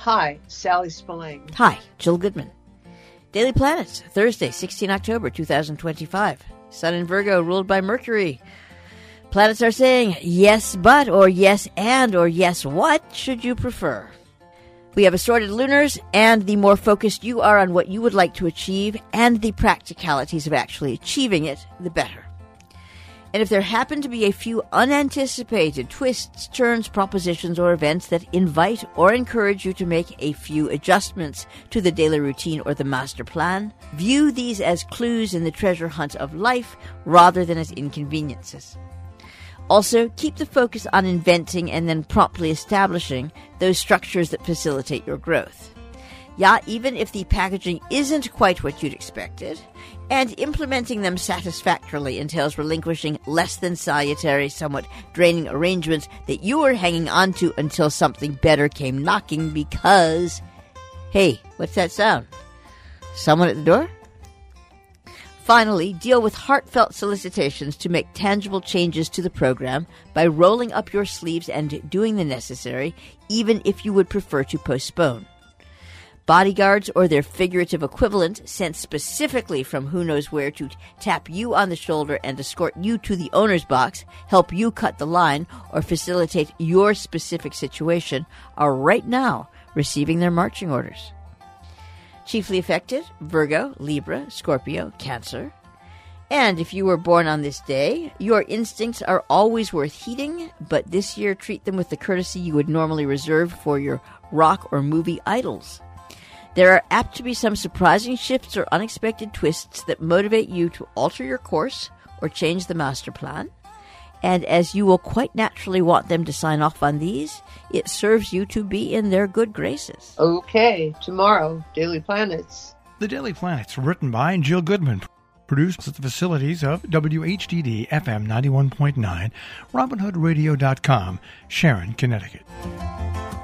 Hi, Sally Spillane. Hi, Jill Goodman. Daily Planets, Thursday, 16 October 2025. Sun in Virgo, ruled by Mercury. Planets are saying yes but, or yes and, or yes what should you prefer. We have assorted lunars, and the more focused you are on what you would like to achieve and the practicalities of actually achieving it, the better. And if there happen to be a few unanticipated twists, turns, propositions, or events that invite or encourage you to make a few adjustments to the daily routine or the master plan, view these as clues in the treasure hunt of life rather than as inconveniences. Also, keep the focus on inventing and then promptly establishing those structures that facilitate your growth. Yeah, even if the packaging isn't quite what you'd expected, and implementing them satisfactorily entails relinquishing less than salutary, somewhat draining arrangements that you were hanging on to until something better came knocking because, hey, what's that sound? Someone at the door? Finally, deal with heartfelt solicitations to make tangible changes to the program by rolling up your sleeves and doing the necessary, even if you would prefer to postpone. Bodyguards or their figurative equivalent sent specifically from who knows where to tap you on the shoulder and escort you to the owner's box, help you cut the line, or facilitate your specific situation are right now receiving their marching orders. Chiefly affected, Virgo, Libra, Scorpio, Cancer. And if you were born on this day, your instincts are always worth heeding, but this year treat them with the courtesy you would normally reserve for your rock or movie idols. There are apt to be some surprising shifts or unexpected twists that motivate you to alter your course or change the master plan. And as you will quite naturally want them to sign off on these, it serves you to be in their good graces. Okay, tomorrow, Daily Planets. The Daily Planets, written by Jill Goodman, produced at the facilities of WHDD FM 91.9, RobinHoodRadio.com, Sharon, Connecticut.